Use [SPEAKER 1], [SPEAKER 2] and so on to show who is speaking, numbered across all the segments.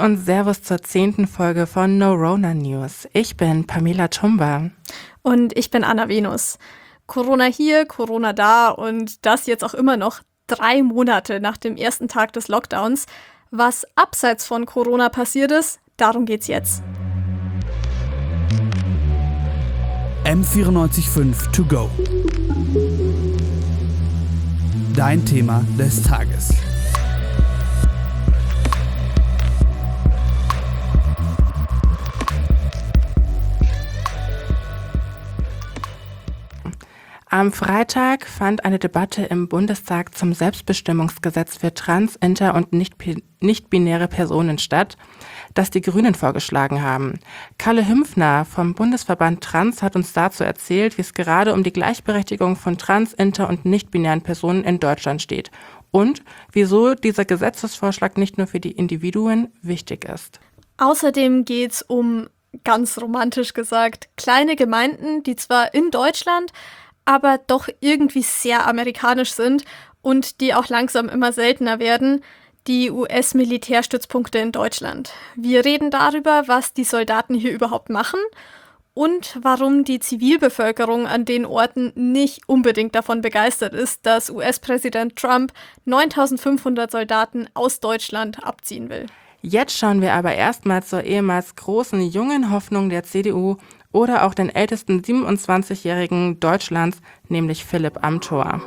[SPEAKER 1] und Servus zur 10. Folge von No Rona News. Ich bin Pamela Tumba.
[SPEAKER 2] Und ich bin Anna Venus. Corona hier, Corona da und das jetzt auch immer noch 3 Monate nach dem ersten Tag des Lockdowns. Was abseits von Corona passiert ist, darum geht's jetzt.
[SPEAKER 3] M94.5 to go. Dein Thema des Tages.
[SPEAKER 1] Am Freitag fand eine Debatte im Bundestag zum Selbstbestimmungsgesetz für trans-, inter- und nicht-binäre Personen statt, das die Grünen vorgeschlagen haben. Kalle Hümpfner vom Bundesverband Trans hat uns dazu erzählt, wie es gerade um die Gleichberechtigung von trans-, inter- und nicht-binären Personen in Deutschland steht und wieso dieser Gesetzesvorschlag nicht nur für die Individuen wichtig ist.
[SPEAKER 2] Außerdem geht's um, ganz romantisch gesagt, kleine Gemeinden, die zwar in Deutschland, aber doch irgendwie sehr amerikanisch sind und die auch langsam immer seltener werden, die US-Militärstützpunkte in Deutschland. Wir reden darüber, was die Soldaten hier überhaupt machen und warum die Zivilbevölkerung an den Orten nicht unbedingt davon begeistert ist, dass US-Präsident Trump 9.500 Soldaten aus Deutschland abziehen will.
[SPEAKER 1] Jetzt schauen wir aber erstmal zur ehemals großen jungen Hoffnung der CDU oder auch den ältesten 27-Jährigen Deutschlands, nämlich Philipp Amthor.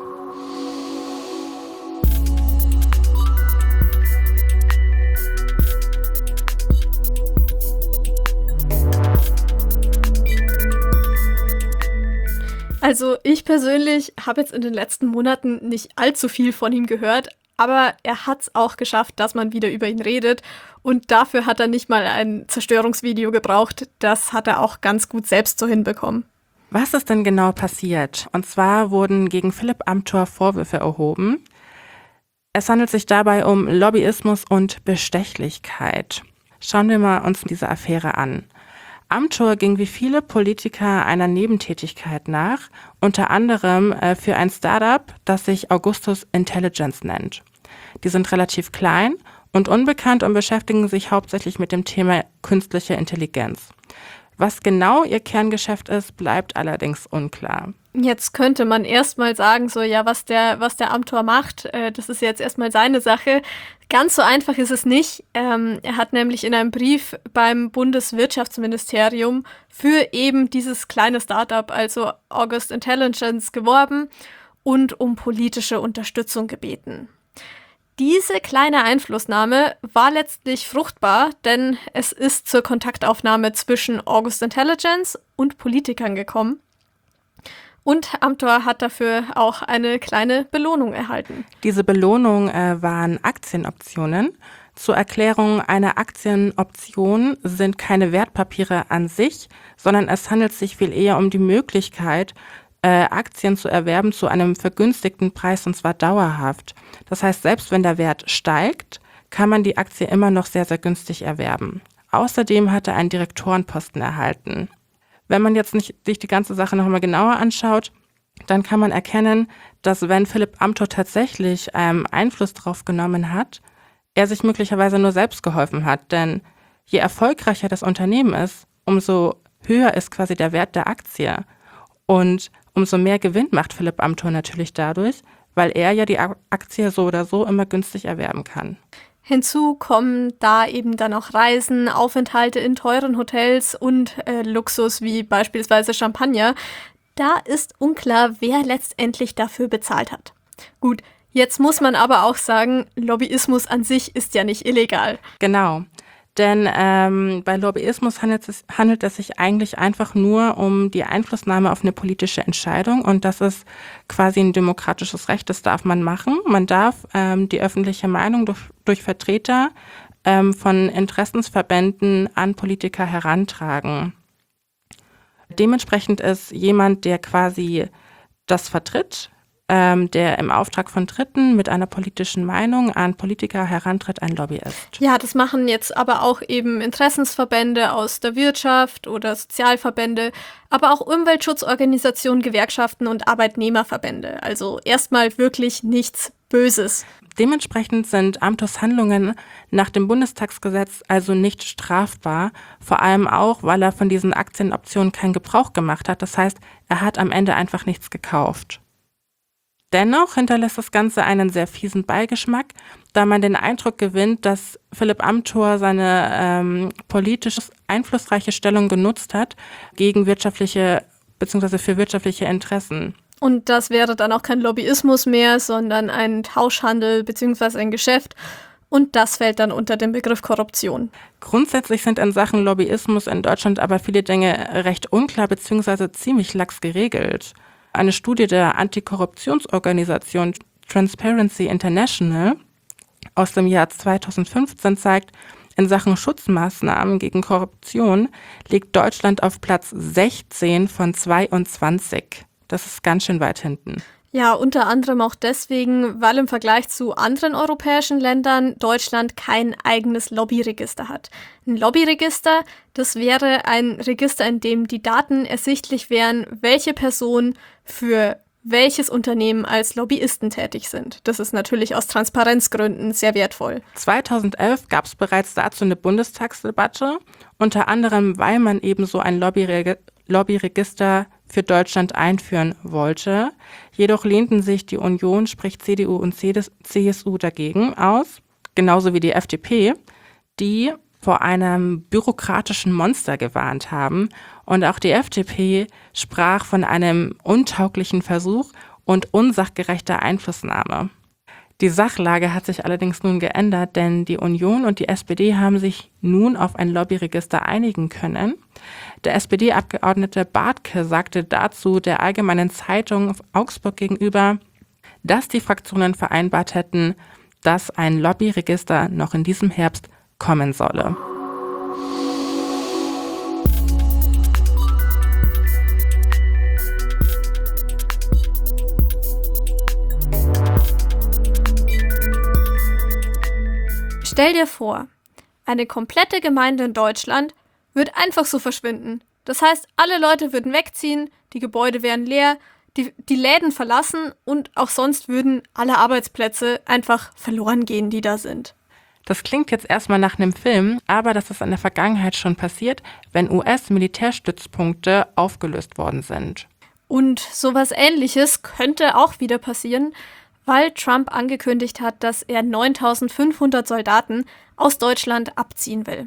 [SPEAKER 2] Also ich persönlich habe jetzt in den letzten Monaten nicht allzu viel von ihm gehört, aber er hat es auch geschafft, dass man wieder über ihn redet. Und dafür hat er nicht mal ein Zerstörungsvideo gebraucht. Das hat er auch ganz gut selbst so hinbekommen.
[SPEAKER 1] Was ist denn genau passiert? Und zwar wurden gegen Philipp Amthor Vorwürfe erhoben. Es handelt sich dabei um Lobbyismus und Bestechlichkeit. Schauen wir mal uns diese Affäre an. Amthor ging wie viele Politiker einer Nebentätigkeit nach, unter anderem für ein Startup, das sich Augustus Intelligence nennt. Die sind relativ klein und unbekannt und beschäftigen sich hauptsächlich mit dem Thema künstliche Intelligenz. Was genau ihr Kerngeschäft ist, bleibt allerdings unklar.
[SPEAKER 2] Jetzt könnte man erstmal sagen, so ja, was der Amthor macht, das ist jetzt erstmal seine Sache. Ganz so einfach ist es nicht. Er hat nämlich in einem Brief beim Bundeswirtschaftsministerium für eben dieses kleine Startup, also August Intelligence, geworben und um politische Unterstützung gebeten. Diese kleine Einflussnahme war letztlich fruchtbar, denn es ist zur Kontaktaufnahme zwischen August Intelligence und Politikern gekommen. Und Amthor hat dafür auch eine kleine Belohnung erhalten.
[SPEAKER 1] Diese Belohnung waren Aktienoptionen. Zur Erklärung, eine Aktienoption sind keine Wertpapiere an sich, sondern es handelt sich viel eher um die Möglichkeit, Aktien zu erwerben zu einem vergünstigten Preis, und zwar dauerhaft. Das heißt, selbst wenn der Wert steigt, kann man die Aktie immer noch sehr, sehr günstig erwerben. Außerdem hat er einen Direktorenposten erhalten. Wenn man jetzt nicht sich die ganze Sache noch mal genauer anschaut, dann kann man erkennen, dass wenn Philipp Amthor tatsächlich Einfluss drauf genommen hat, er sich möglicherweise nur selbst geholfen hat. Denn je erfolgreicher das Unternehmen ist, umso höher ist quasi der Wert der Aktie. Und umso mehr Gewinn macht Philipp Amthor natürlich dadurch, weil er ja die Aktie so oder so immer günstig erwerben kann.
[SPEAKER 2] Hinzu kommen da eben dann auch Reisen, Aufenthalte in teuren Hotels und Luxus wie beispielsweise Champagner. Da ist unklar, wer letztendlich dafür bezahlt hat. Gut, jetzt muss man aber auch sagen, Lobbyismus an sich ist ja nicht illegal.
[SPEAKER 1] Genau, denn bei Lobbyismus handelt es sich eigentlich einfach nur um die Einflussnahme auf eine politische Entscheidung und das ist quasi ein demokratisches Recht, das darf man machen. Man darf die öffentliche Meinung durch Vertreter von Interessensverbänden an Politiker herantragen. Dementsprechend ist jemand, der quasi das vertritt, der im Auftrag von Dritten mit einer politischen Meinung an Politiker herantritt, ein Lobbyist.
[SPEAKER 2] Ja, das machen jetzt aber auch eben Interessensverbände aus der Wirtschaft oder Sozialverbände, aber auch Umweltschutzorganisationen, Gewerkschaften und Arbeitnehmerverbände. Also erstmal wirklich nichts Böses.
[SPEAKER 1] Dementsprechend sind Amthors Handlungen nach dem Bundestagsgesetz also nicht strafbar, vor allem auch, weil er von diesen Aktienoptionen keinen Gebrauch gemacht hat. Das heißt, er hat am Ende einfach nichts gekauft. Dennoch hinterlässt das Ganze einen sehr fiesen Beigeschmack, da man den Eindruck gewinnt, dass Philipp Amthor seine politisch einflussreiche Stellung genutzt hat gegen wirtschaftliche bzw. für wirtschaftliche Interessen.
[SPEAKER 2] Und das wäre dann auch kein Lobbyismus mehr, sondern ein Tauschhandel bzw. ein Geschäft. Und das fällt dann unter den Begriff Korruption.
[SPEAKER 1] Grundsätzlich sind in Sachen Lobbyismus in Deutschland aber viele Dinge recht unklar bzw. ziemlich lax geregelt. Eine Studie der Antikorruptionsorganisation Transparency International aus dem Jahr 2015 zeigt, in Sachen Schutzmaßnahmen gegen Korruption liegt Deutschland auf Platz 16 von 22. Das ist ganz schön weit hinten.
[SPEAKER 2] Ja, unter anderem auch deswegen, weil im Vergleich zu anderen europäischen Ländern Deutschland kein eigenes Lobbyregister hat. Ein Lobbyregister, das wäre ein Register, in dem die Daten ersichtlich wären, welche Personen für welches Unternehmen als Lobbyisten tätig sind. Das ist natürlich aus Transparenzgründen sehr wertvoll.
[SPEAKER 1] 2011 gab es bereits dazu eine Bundestagsdebatte, unter anderem, weil man eben so ein Lobbyregister für Deutschland einführen wollte. Jedoch lehnten sich die Union, sprich CDU und CSU, dagegen aus, genauso wie die FDP, die vor einem bürokratischen Monster gewarnt haben. Und auch die FDP sprach von einem untauglichen Versuch und unsachgerechter Einflussnahme. Die Sachlage hat sich allerdings nun geändert, denn die Union und die SPD haben sich nun auf ein Lobbyregister einigen können. Der SPD-Abgeordnete Bartke sagte dazu der Allgemeinen Zeitung Augsburg gegenüber, dass die Fraktionen vereinbart hätten, dass ein Lobbyregister noch in diesem Herbst kommen solle.
[SPEAKER 2] Stell dir vor, eine komplette Gemeinde in Deutschland wird einfach so verschwinden. Das heißt, alle Leute würden wegziehen, die Gebäude wären leer, die Läden verlassen und auch sonst würden alle Arbeitsplätze einfach verloren gehen, die da sind.
[SPEAKER 1] Das klingt jetzt erstmal nach einem Film, aber das ist in der Vergangenheit schon passiert, wenn US-Militärstützpunkte aufgelöst worden sind.
[SPEAKER 2] Und sowas Ähnliches könnte auch wieder passieren, weil Trump angekündigt hat, dass er 9.500 Soldaten aus Deutschland abziehen will.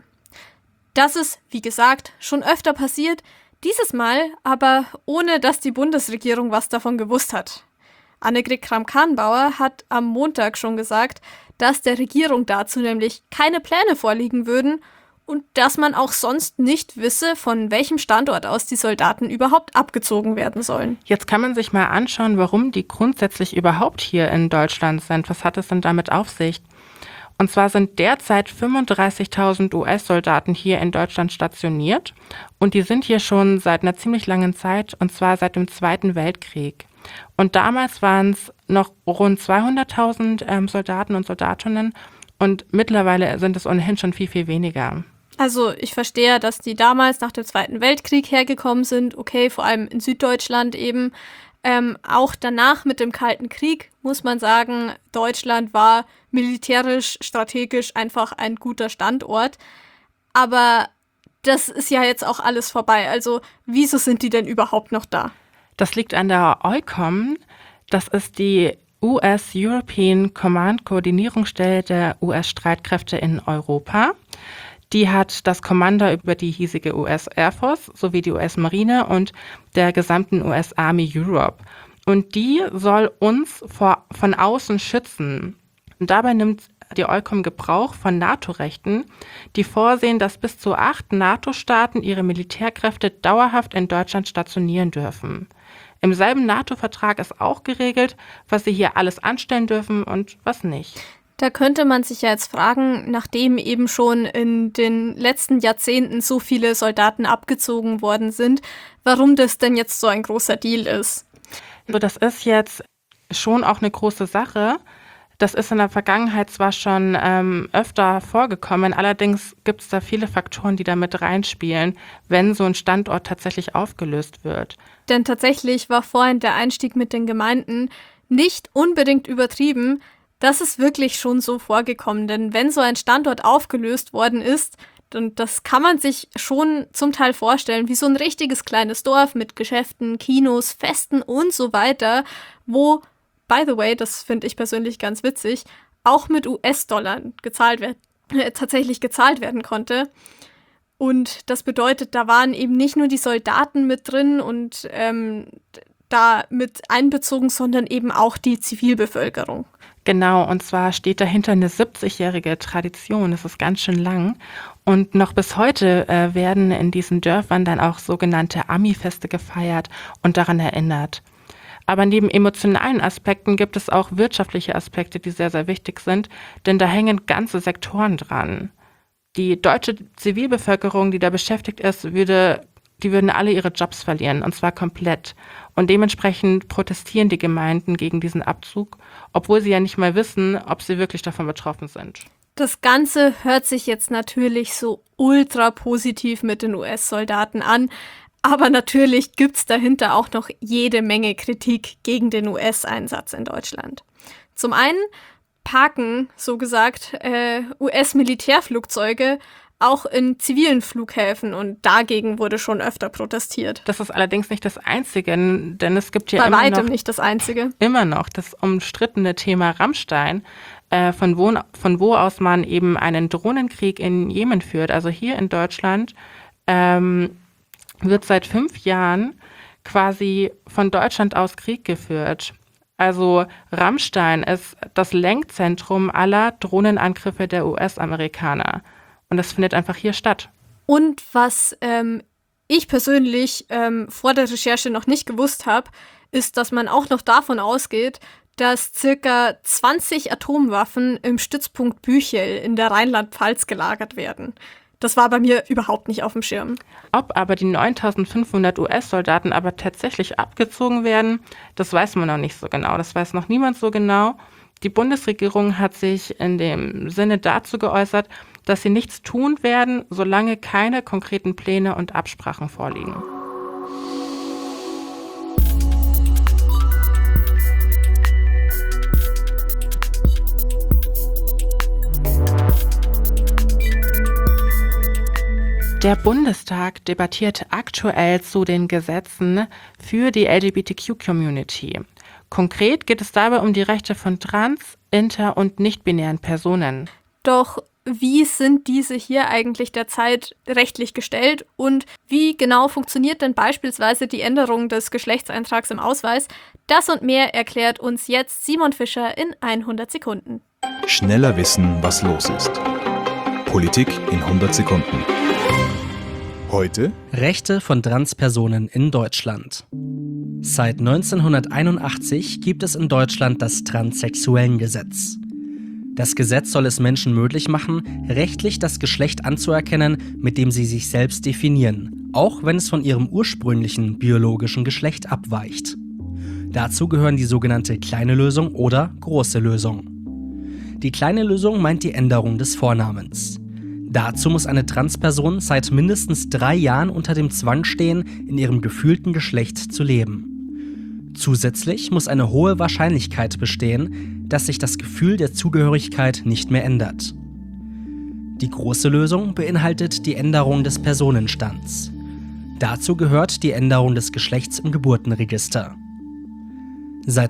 [SPEAKER 2] Das ist, wie gesagt, schon öfter passiert, dieses Mal aber ohne, dass die Bundesregierung was davon gewusst hat. Annegret Kramp-Karrenbauer hat am Montag schon gesagt, dass der Regierung dazu nämlich keine Pläne vorliegen würden und dass man auch sonst nicht wisse, von welchem Standort aus die Soldaten überhaupt abgezogen werden sollen.
[SPEAKER 1] Jetzt kann man sich mal anschauen, warum die grundsätzlich überhaupt hier in Deutschland sind. Was hat es denn damit auf sich? Und zwar sind derzeit 35.000 US-Soldaten hier in Deutschland stationiert und die sind hier schon seit einer ziemlich langen Zeit, und zwar seit dem Zweiten Weltkrieg. Und damals waren es noch rund 200.000 Soldaten und Soldatinnen und mittlerweile sind es ohnehin schon viel, viel weniger.
[SPEAKER 2] Also ich verstehe, dass die damals nach dem Zweiten Weltkrieg hergekommen sind, okay, vor allem in Süddeutschland eben. Auch danach mit dem Kalten Krieg muss man sagen, Deutschland war militärisch, strategisch einfach ein guter Standort. Aber das ist ja jetzt auch alles vorbei. Also wieso sind die denn überhaupt noch da?
[SPEAKER 1] Das liegt an der EUCOM. Das ist die US European Command Koordinierungsstelle der US-Streitkräfte in Europa. Die hat das Kommando über die hiesige US Air Force sowie die US Marine und der gesamten US Army Europe. Und die soll uns von außen schützen. Und dabei nimmt die EUCOM Gebrauch von NATO-Rechten, die vorsehen, dass bis zu 8 NATO-Staaten ihre Militärkräfte dauerhaft in Deutschland stationieren dürfen. Im selben NATO-Vertrag ist auch geregelt, was sie hier alles anstellen dürfen und was nicht.
[SPEAKER 2] Da könnte man sich ja jetzt fragen, nachdem eben schon in den letzten Jahrzehnten so viele Soldaten abgezogen worden sind, warum das denn jetzt so ein großer Deal ist.
[SPEAKER 1] Also das ist jetzt schon auch eine große Sache. Das ist in der Vergangenheit zwar schon öfter vorgekommen, allerdings gibt es da viele Faktoren, die da mit reinspielen, wenn so ein Standort tatsächlich aufgelöst wird.
[SPEAKER 2] Denn tatsächlich war vorhin der Einstieg mit den Gemeinden nicht unbedingt übertrieben, Das ist wirklich schon so vorgekommen, denn wenn so ein Standort aufgelöst worden ist, dann das kann man sich schon zum Teil vorstellen, wie so ein richtiges kleines Dorf mit Geschäften, Kinos, Festen und so weiter, wo, by the way, das finde ich persönlich ganz witzig, auch mit US-Dollar tatsächlich gezahlt werden konnte. Und das bedeutet, da waren eben nicht nur die Soldaten mit drin und da mit einbezogen, sondern eben auch die Zivilbevölkerung.
[SPEAKER 1] Genau, und zwar steht dahinter eine 70-jährige Tradition, das ist ganz schön lang. Und noch bis heute werden in diesen Dörfern dann auch sogenannte Ami-Feste gefeiert und daran erinnert. Aber neben emotionalen Aspekten gibt es auch wirtschaftliche Aspekte, die sehr, sehr wichtig sind, denn da hängen ganze Sektoren dran. Die deutsche Zivilbevölkerung, die da beschäftigt ist, die würden alle ihre Jobs verlieren, und zwar komplett. Und dementsprechend protestieren die Gemeinden gegen diesen Abzug, obwohl sie ja nicht mal wissen, ob sie wirklich davon betroffen sind.
[SPEAKER 2] Das Ganze hört sich jetzt natürlich so ultra positiv mit den US-Soldaten an, aber natürlich gibt's dahinter auch noch jede Menge Kritik gegen den US-Einsatz in Deutschland. Zum einen parken, so gesagt, US-Militärflugzeuge auch in zivilen Flughäfen und dagegen wurde schon öfter protestiert.
[SPEAKER 1] Das ist allerdings nicht das Einzige, denn es gibt ja
[SPEAKER 2] Bei
[SPEAKER 1] immer
[SPEAKER 2] weitem
[SPEAKER 1] noch,
[SPEAKER 2] nicht das Einzige.
[SPEAKER 1] immer noch das umstrittene Thema Rammstein, von wo aus man eben einen Drohnenkrieg in Jemen führt. Also hier in Deutschland wird seit 5 Jahren quasi von Deutschland aus Krieg geführt. Also Rammstein ist das Lenkzentrum aller Drohnenangriffe der US-Amerikaner. Und das findet einfach hier statt.
[SPEAKER 2] Und was ich persönlich vor der Recherche noch nicht gewusst habe, ist, dass man auch noch davon ausgeht, dass circa 20 Atomwaffen im Stützpunkt Büchel in der Rheinland-Pfalz gelagert werden. Das war bei mir überhaupt nicht auf dem Schirm.
[SPEAKER 1] Ob aber die 9.500 US-Soldaten aber tatsächlich abgezogen werden, das weiß man noch nicht so genau. Das weiß noch niemand so genau. Die Bundesregierung hat sich in dem Sinne dazu geäußert, dass sie nichts tun werden, solange keine konkreten Pläne und Absprachen vorliegen. Der Bundestag debattiert aktuell zu den Gesetzen für die LGBTQ-Community. Konkret geht es dabei um die Rechte von trans-, inter- und nicht-binären Personen.
[SPEAKER 2] Doch wie sind diese hier eigentlich derzeit rechtlich gestellt und wie genau funktioniert denn beispielsweise die Änderung des Geschlechtseintrags im Ausweis? Das und mehr erklärt uns jetzt Simon Fischer in 100 Sekunden.
[SPEAKER 4] Schneller wissen, was los ist. Politik in 100 Sekunden. Heute
[SPEAKER 5] Rechte von Transpersonen in Deutschland. Seit 1981 gibt es in Deutschland das Transsexuellengesetz. Das Gesetz soll es Menschen möglich machen, rechtlich das Geschlecht anzuerkennen, mit dem sie sich selbst definieren, auch wenn es von ihrem ursprünglichen biologischen Geschlecht abweicht. Dazu gehören die sogenannte kleine Lösung oder große Lösung. Die kleine Lösung meint die Änderung des Vornamens. Dazu muss eine Transperson seit mindestens 3 Jahren unter dem Zwang stehen, in ihrem gefühlten Geschlecht zu leben. Zusätzlich muss eine hohe Wahrscheinlichkeit bestehen, dass sich das Gefühl der Zugehörigkeit nicht mehr ändert. Die große Lösung beinhaltet die Änderung des Personenstands. Dazu gehört die Änderung des Geschlechts im Geburtenregister. Seit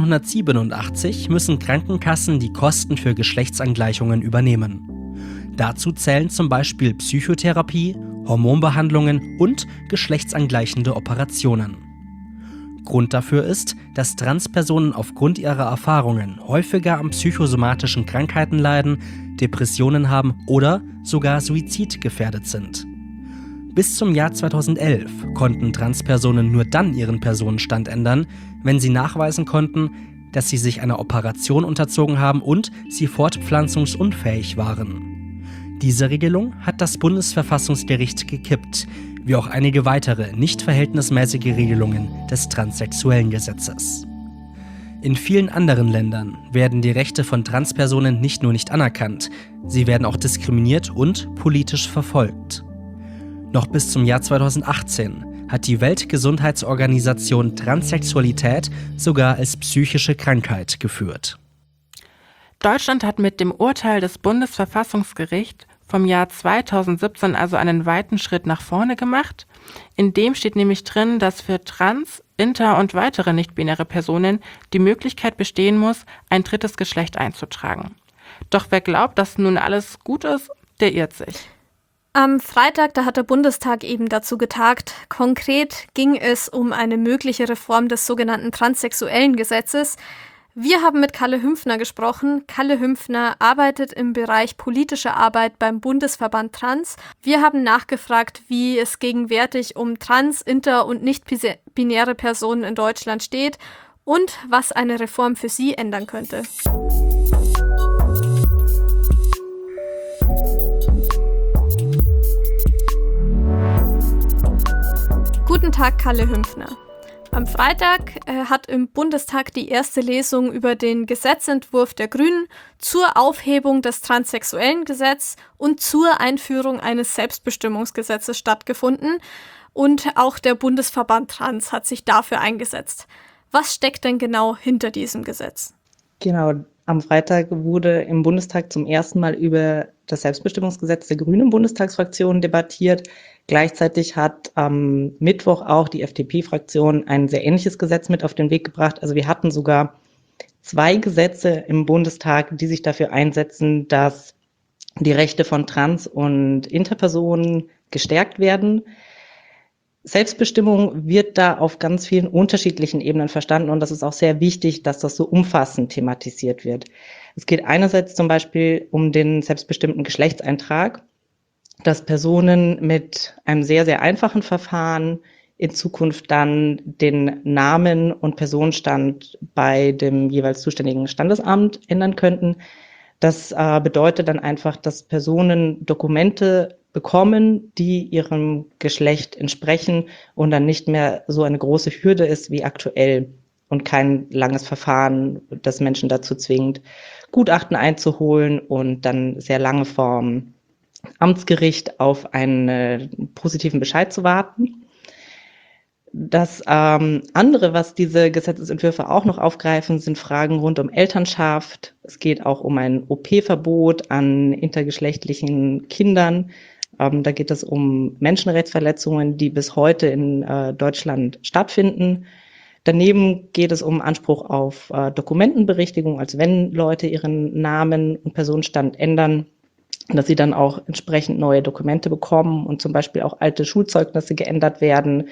[SPEAKER 5] 1987 müssen Krankenkassen die Kosten für Geschlechtsangleichungen übernehmen. Dazu zählen zum Beispiel Psychotherapie, Hormonbehandlungen und geschlechtsangleichende Operationen. Grund dafür ist, dass Transpersonen aufgrund ihrer Erfahrungen häufiger an psychosomatischen Krankheiten leiden, Depressionen haben oder sogar suizidgefährdet sind. Bis zum Jahr 2011 konnten Transpersonen nur dann ihren Personenstand ändern, wenn sie nachweisen konnten, dass sie sich einer Operation unterzogen haben und sie fortpflanzungsunfähig waren. Diese Regelung hat das Bundesverfassungsgericht gekippt, wie auch einige weitere nicht verhältnismäßige Regelungen des Transsexuellengesetzes. In vielen anderen Ländern werden die Rechte von Transpersonen nicht nur nicht anerkannt, sie werden auch diskriminiert und politisch verfolgt. Noch bis zum Jahr 2018 hat die Weltgesundheitsorganisation Transsexualität sogar als psychische Krankheit geführt.
[SPEAKER 1] Deutschland hat mit dem Urteil des Bundesverfassungsgerichts vom Jahr 2017 also einen weiten Schritt nach vorne gemacht. In dem steht nämlich drin, dass für trans-, inter- und weitere nicht-binäre Personen die Möglichkeit bestehen muss, ein drittes Geschlecht einzutragen. Doch wer glaubt, dass nun alles gut ist, der irrt sich.
[SPEAKER 2] Am Freitag, da hat der Bundestag eben dazu getagt. Konkret ging es um eine mögliche Reform des sogenannten transsexuellen Gesetzes. Wir haben mit Kalle Hümpfner gesprochen. Kalle Hümpfner arbeitet im Bereich politische Arbeit beim Bundesverband Trans. Wir haben nachgefragt, wie es gegenwärtig um trans-, inter- und nicht-binäre Personen in Deutschland steht und was eine Reform für sie ändern könnte. Guten Tag, Kalle Hümpfner. Am Freitag hat im Bundestag die erste Lesung über den Gesetzentwurf der Grünen zur Aufhebung des transsexuellen Gesetzes und zur Einführung eines Selbstbestimmungsgesetzes stattgefunden. Und auch der Bundesverband Trans hat sich dafür eingesetzt. Was steckt denn genau hinter diesem Gesetz?
[SPEAKER 6] Genau, am Freitag wurde im Bundestag zum ersten Mal über das Selbstbestimmungsgesetz der Grünen Bundestagsfraktion debattiert. Gleichzeitig hat am Mittwoch auch die FDP-Fraktion ein sehr ähnliches Gesetz mit auf den Weg gebracht. Also wir hatten sogar 2 Gesetze im Bundestag, die sich dafür einsetzen, dass die Rechte von Trans- und Interpersonen gestärkt werden. Selbstbestimmung wird da auf ganz vielen unterschiedlichen Ebenen verstanden und das ist auch sehr wichtig, dass das so umfassend thematisiert wird. Es geht einerseits zum Beispiel um den selbstbestimmten Geschlechtseintrag, dass Personen mit einem sehr, sehr einfachen Verfahren in Zukunft dann den Namen und Personenstand bei dem jeweils zuständigen Standesamt ändern könnten. Das bedeutet dann einfach, dass Personen Dokumente bekommen, die ihrem Geschlecht entsprechen und dann nicht mehr so eine große Hürde ist wie aktuell und kein langes Verfahren, das Menschen dazu zwingt, Gutachten einzuholen und dann sehr lange vom Amtsgericht auf einen positiven Bescheid zu warten. Das andere, was diese Gesetzesentwürfe auch noch aufgreifen, sind Fragen rund um Elternschaft. Es geht auch um ein OP-Verbot an intergeschlechtlichen Kindern. Da geht es um Menschenrechtsverletzungen, die bis heute in Deutschland stattfinden. Daneben geht es um Anspruch auf Dokumentenberichtigung, als wenn Leute ihren Namen und Personenstand ändern, dass sie dann auch entsprechend neue Dokumente bekommen und zum Beispiel auch alte Schulzeugnisse geändert werden.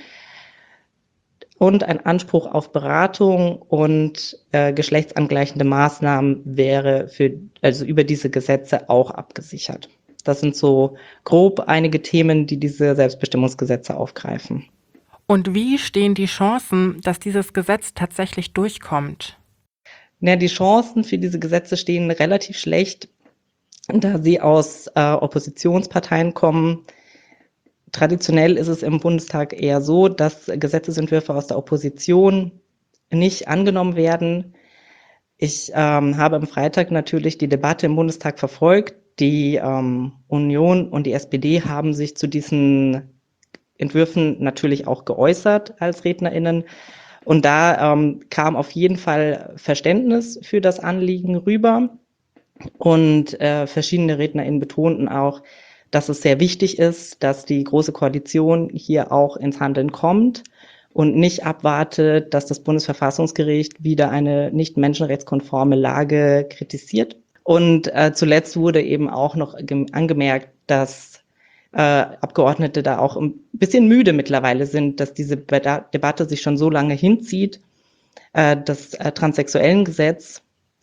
[SPEAKER 6] Und ein Anspruch auf Beratung und geschlechtsangleichende Maßnahmen wäre also über diese Gesetze auch abgesichert. Das sind so grob einige Themen, die diese Selbstbestimmungsgesetze aufgreifen.
[SPEAKER 1] Und wie stehen die Chancen, dass dieses Gesetz tatsächlich durchkommt?
[SPEAKER 6] Ja, die Chancen für diese Gesetze stehen relativ schlecht, da sie aus Oppositionsparteien kommen. Traditionell ist es im Bundestag eher so, dass Gesetzesentwürfe aus der Opposition nicht angenommen werden. Ich habe am Freitag natürlich die Debatte im Bundestag verfolgt. Die Union und die SPD haben sich zu diesen Entwürfen natürlich auch geäußert als RednerInnen. Und da kam auf jeden Fall Verständnis für das Anliegen rüber. Und verschiedene RednerInnen betonten auch, dass es sehr wichtig ist, dass die Große Koalition hier auch ins Handeln kommt und nicht abwartet, dass das Bundesverfassungsgericht wieder eine nicht menschenrechtskonforme Lage kritisiert. Und zuletzt wurde eben auch noch angemerkt, dass Abgeordnete da auch ein bisschen müde mittlerweile sind, dass diese Debatte sich schon so lange hinzieht. Das Transsexuellengesetz,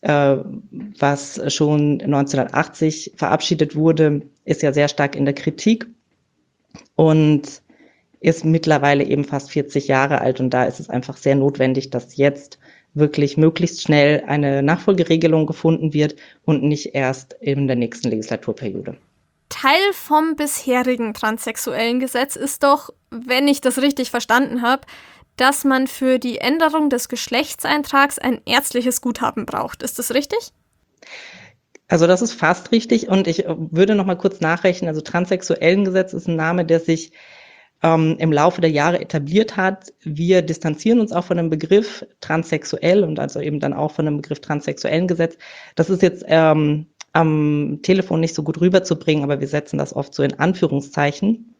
[SPEAKER 6] was schon 1980 verabschiedet wurde, ist ja sehr stark in der Kritik und ist mittlerweile eben fast 40 Jahre alt. Und da ist es einfach sehr notwendig, dass jetzt wirklich möglichst schnell eine Nachfolgeregelung gefunden wird und nicht erst in der nächsten Legislaturperiode.
[SPEAKER 2] Teil vom bisherigen transsexuellen Gesetz ist doch, wenn ich das richtig verstanden habe, dass man für die Änderung des Geschlechtseintrags ein ärztliches Gutachten braucht. Ist das richtig?
[SPEAKER 6] Also das ist fast richtig und ich würde noch mal kurz nachrechnen. Also Transsexuellengesetz ist ein Name, der sich im Laufe der Jahre etabliert hat. Wir distanzieren uns auch von dem Begriff transsexuell und also eben dann auch von dem Begriff transsexuellen Gesetz. Das ist jetzt am Telefon nicht so gut rüberzubringen, aber wir setzen das oft so in Anführungszeichen.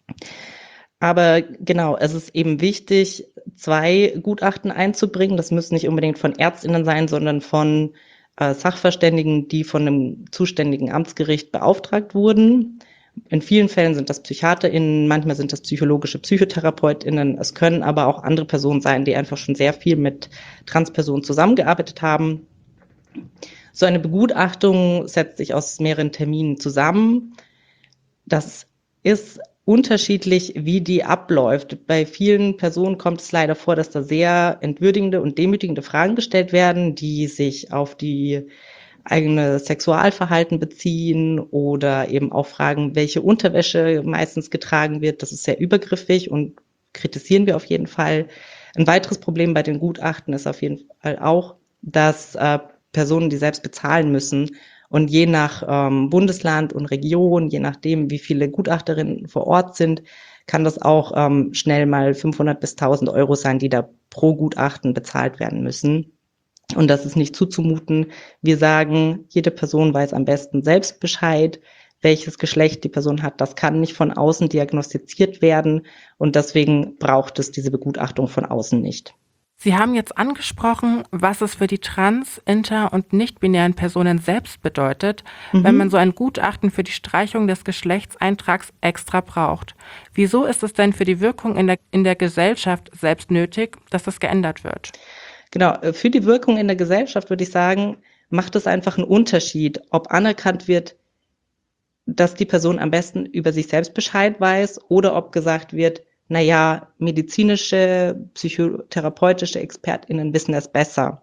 [SPEAKER 6] Aber genau, es ist eben wichtig, 2 Gutachten einzubringen. Das müssen nicht unbedingt von ÄrztInnen sein, sondern von Sachverständigen, die von einem zuständigen Amtsgericht beauftragt wurden. In vielen Fällen sind das PsychiaterInnen, manchmal sind das psychologische PsychotherapeutInnen. Es können aber auch andere Personen sein, die einfach schon sehr viel mit Transpersonen zusammengearbeitet haben. So eine Begutachtung setzt sich aus mehreren Terminen zusammen. Das ist unterschiedlich, wie die abläuft. Bei vielen Personen kommt es leider vor, dass da sehr entwürdigende und demütigende Fragen gestellt werden, die sich auf die eigene Sexualverhalten beziehen oder eben auch fragen, welche Unterwäsche meistens getragen wird. Das ist sehr übergriffig und kritisieren wir auf jeden Fall. Ein weiteres Problem bei den Gutachten ist auf jeden Fall auch, dass Personen, die selbst bezahlen müssen und je nach Bundesland und Region, je nachdem, wie viele Gutachterinnen vor Ort sind, kann das auch schnell mal 500 bis 1.000 Euro sein, die da pro Gutachten bezahlt werden müssen. Und das ist nicht zuzumuten. Wir sagen, jede Person weiß am besten selbst Bescheid, welches Geschlecht die Person hat. Das kann nicht von außen diagnostiziert werden und deswegen braucht es diese Begutachtung von außen nicht.
[SPEAKER 1] Sie haben jetzt angesprochen, was es für die trans-, inter- und nicht-binären Personen selbst bedeutet, wenn man so ein Gutachten für die Streichung des Geschlechtseintrags extra braucht. Wieso ist es denn für die Wirkung in der Gesellschaft selbst nötig, dass das geändert wird?
[SPEAKER 6] Genau, für die Wirkung in der Gesellschaft würde ich sagen, macht es einfach einen Unterschied, ob anerkannt wird, dass die Person am besten über sich selbst Bescheid weiß oder ob gesagt wird, naja, medizinische, psychotherapeutische ExpertInnen wissen es besser.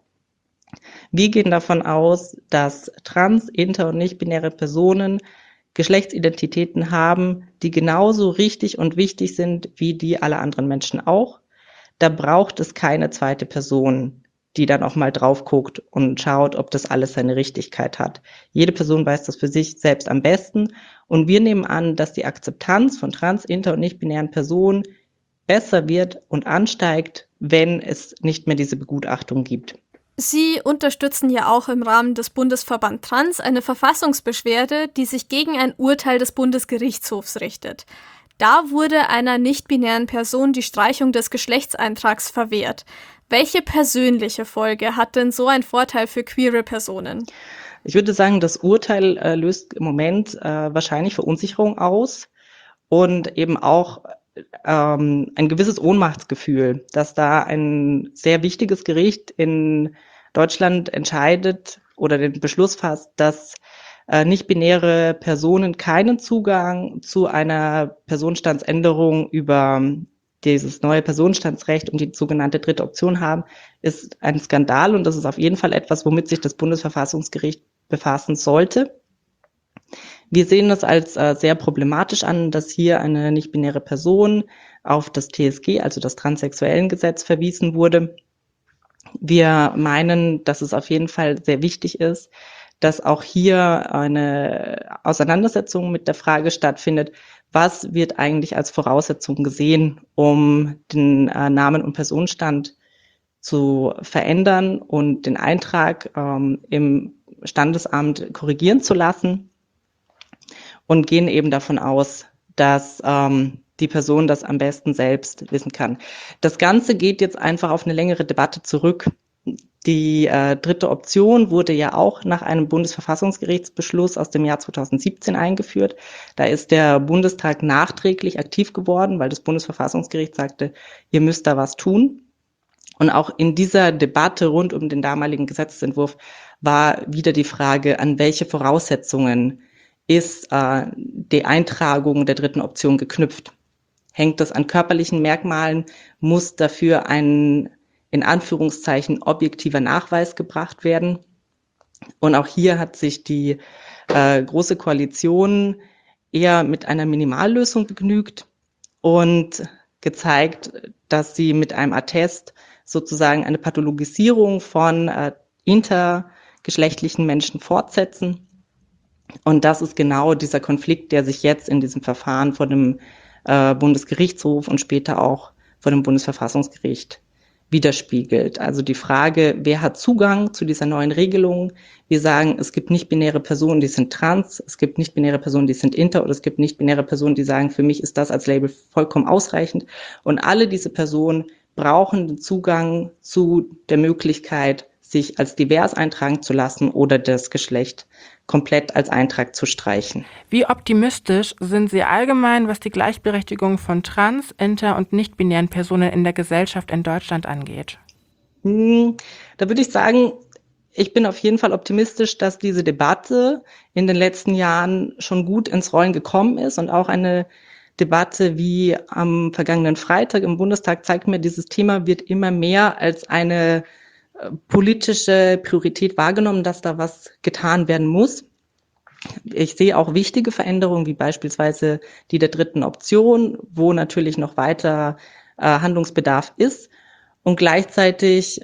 [SPEAKER 6] Wir gehen davon aus, dass trans-, inter- und nicht-binäre Personen Geschlechtsidentitäten haben, die genauso richtig und wichtig sind wie die aller anderen Menschen auch. Da braucht es keine zweite Person, die dann auch mal drauf guckt und schaut, ob das alles seine Richtigkeit hat. Jede Person weiß das für sich selbst am besten. Und wir nehmen an, dass die Akzeptanz von trans-, inter- und nicht-binären Personen besser wird und ansteigt, wenn es nicht mehr diese Begutachtung gibt.
[SPEAKER 2] Sie unterstützen ja auch im Rahmen des Bundesverband Trans eine Verfassungsbeschwerde, die sich gegen ein Urteil des Bundesgerichtshofs richtet. Da wurde einer nicht-binären Person die Streichung des Geschlechtseintrags verwehrt. Welche persönliche Folge hat denn so ein Vorteil für queere Personen?
[SPEAKER 6] Ich würde sagen, das Urteil löst im Moment wahrscheinlich Verunsicherung aus und eben auch ein gewisses Ohnmachtsgefühl, dass da ein sehr wichtiges Gericht in Deutschland entscheidet oder den Beschluss fasst, dass nicht-binäre Personen keinen Zugang zu einer Personenstandsänderung über dieses neue Personenstandsrecht und die sogenannte dritte Option haben, ist ein Skandal und das ist auf jeden Fall etwas, womit sich das Bundesverfassungsgericht befassen sollte. Wir sehen das als sehr problematisch an, dass hier eine nicht-binäre Person auf das TSG, also das Transsexuellengesetz, verwiesen wurde. Wir meinen, dass es auf jeden Fall sehr wichtig ist, dass auch hier eine Auseinandersetzung mit der Frage stattfindet, was wird eigentlich als Voraussetzung gesehen, um den Namen- und Personenstand zu verändern und den Eintrag im Standesamt korrigieren zu lassen und gehen eben davon aus, dass die Person das am besten selbst wissen kann. Das Ganze geht jetzt einfach auf eine längere Debatte zurück. Die dritte Option wurde ja auch nach einem Bundesverfassungsgerichtsbeschluss aus dem Jahr 2017 eingeführt. Da ist der Bundestag nachträglich aktiv geworden, weil das Bundesverfassungsgericht sagte, ihr müsst da was tun. Und auch in dieser Debatte rund um den damaligen Gesetzentwurf war wieder die Frage, an welche Voraussetzungen ist die Eintragung der dritten Option geknüpft? Hängt das an körperlichen Merkmalen? Muss dafür ein in Anführungszeichen objektiver Nachweis gebracht werden? Und auch hier hat sich die Große Koalition eher mit einer Minimallösung begnügt und gezeigt, dass sie mit einem Attest sozusagen eine Pathologisierung von intergeschlechtlichen Menschen fortsetzen. Und das ist genau dieser Konflikt, der sich jetzt in diesem Verfahren vor dem Bundesgerichtshof und später auch vor dem Bundesverfassungsgericht widerspiegelt. Also die Frage, wer hat Zugang zu dieser neuen Regelung? Wir sagen, es gibt nicht-binäre Personen, die sind trans, es gibt nicht-binäre Personen, die sind inter, oder es gibt nicht-binäre Personen, die sagen, für mich ist das als Label vollkommen ausreichend. Und alle diese Personen brauchen den Zugang zu der Möglichkeit, sich als divers eintragen zu lassen oder das Geschlecht komplett als Eintrag zu streichen.
[SPEAKER 1] Wie optimistisch sind Sie allgemein, was die Gleichberechtigung von trans-, inter- und nicht-binären Personen in der Gesellschaft in Deutschland angeht?
[SPEAKER 6] Da würde ich sagen, ich bin auf jeden Fall optimistisch, dass diese Debatte in den letzten Jahren schon gut ins Rollen gekommen ist, und auch eine Debatte wie am vergangenen Freitag im Bundestag zeigt mir, dieses Thema wird immer mehr als eine politische Priorität wahrgenommen, dass da was getan werden muss. Ich sehe auch wichtige Veränderungen, wie beispielsweise die der dritten Option, wo natürlich noch weiter Handlungsbedarf ist. Und gleichzeitig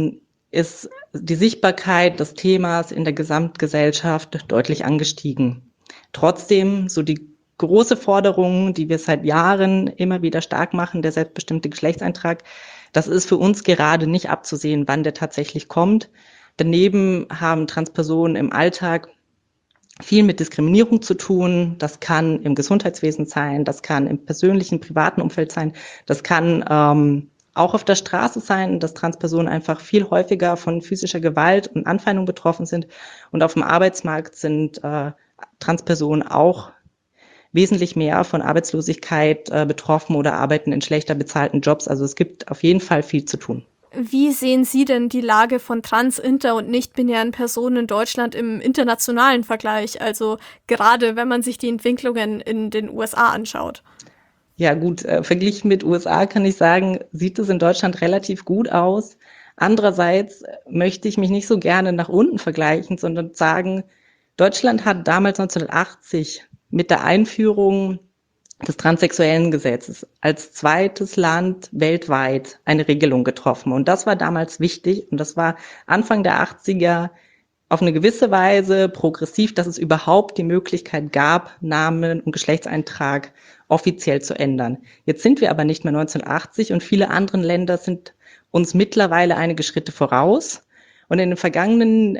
[SPEAKER 6] ist die Sichtbarkeit des Themas in der Gesamtgesellschaft deutlich angestiegen. Trotzdem, so die große Forderung, die wir seit Jahren immer wieder stark machen, der selbstbestimmte Geschlechtseintrag, das ist für uns gerade nicht abzusehen, wann der tatsächlich kommt. Daneben haben Transpersonen im Alltag viel mit Diskriminierung zu tun. Das kann im Gesundheitswesen sein, das kann im persönlichen, privaten Umfeld sein, das kann auch auf der Straße sein, dass Transpersonen einfach viel häufiger von physischer Gewalt und Anfeindung betroffen sind. Und auf dem Arbeitsmarkt sind Transpersonen auch wesentlich mehr von Arbeitslosigkeit betroffen oder arbeiten in schlechter bezahlten Jobs. Also es gibt auf jeden Fall viel zu tun.
[SPEAKER 2] Wie sehen Sie denn die Lage von trans-, inter- und nicht-binären Personen in Deutschland im internationalen Vergleich? Also gerade wenn man sich die Entwicklungen in den USA anschaut.
[SPEAKER 6] Ja gut, verglichen mit USA kann ich sagen, sieht es in Deutschland relativ gut aus. Andererseits möchte ich mich nicht so gerne nach unten vergleichen, sondern sagen, Deutschland hat damals 1980 mit der Einführung des transsexuellen Gesetzes als zweites Land weltweit eine Regelung getroffen. Und das war damals wichtig, und das war Anfang der 80er auf eine gewisse Weise progressiv, dass es überhaupt die Möglichkeit gab, Namen und Geschlechtseintrag offiziell zu ändern. Jetzt sind wir aber nicht mehr 1980 und viele andere Länder sind uns mittlerweile einige Schritte voraus. Und in den vergangenen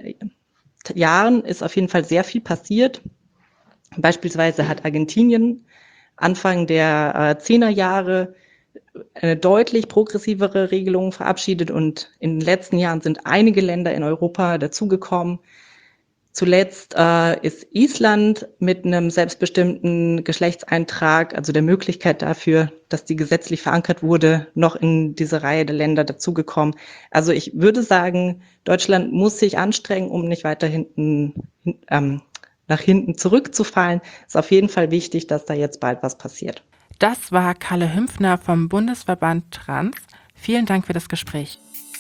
[SPEAKER 6] Jahren ist auf jeden Fall sehr viel passiert. Beispielsweise hat Argentinien Anfang der 10er Jahre eine deutlich progressivere Regelung verabschiedet, und in den letzten Jahren sind einige Länder in Europa dazugekommen. Zuletzt ist Island mit einem selbstbestimmten Geschlechtseintrag, also der Möglichkeit dafür, dass die gesetzlich verankert wurde, noch in diese Reihe der Länder dazugekommen. Also ich würde sagen, Deutschland muss sich anstrengen, um nicht weiter nach hinten zurückzufallen. Es ist auf jeden Fall wichtig, dass da jetzt bald was passiert.
[SPEAKER 1] Das war Kalle Hümpfner vom Bundesverband Trans. Vielen Dank für das Gespräch.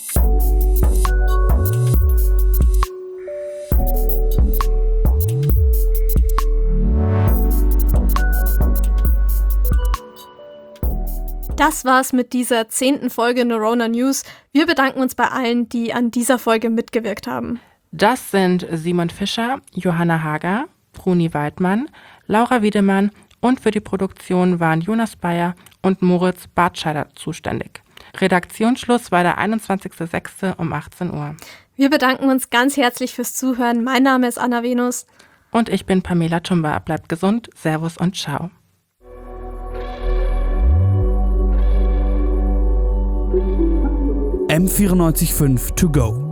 [SPEAKER 2] Das war's mit dieser 10. Folge Neurona News. Wir bedanken uns bei allen, die an dieser Folge mitgewirkt haben.
[SPEAKER 1] Das sind Simon Fischer, Johanna Hager, Bruni Weidmann, Laura Wiedemann, und für die Produktion waren Jonas Bayer und Moritz Bartscheider zuständig. Redaktionsschluss war der 21.06. um 18 Uhr.
[SPEAKER 2] Wir bedanken uns ganz herzlich fürs Zuhören. Mein Name ist Anna Venus.
[SPEAKER 1] Und ich bin Pamela Tumba. Bleibt gesund, Servus und Ciao.
[SPEAKER 3] M94.5 to go.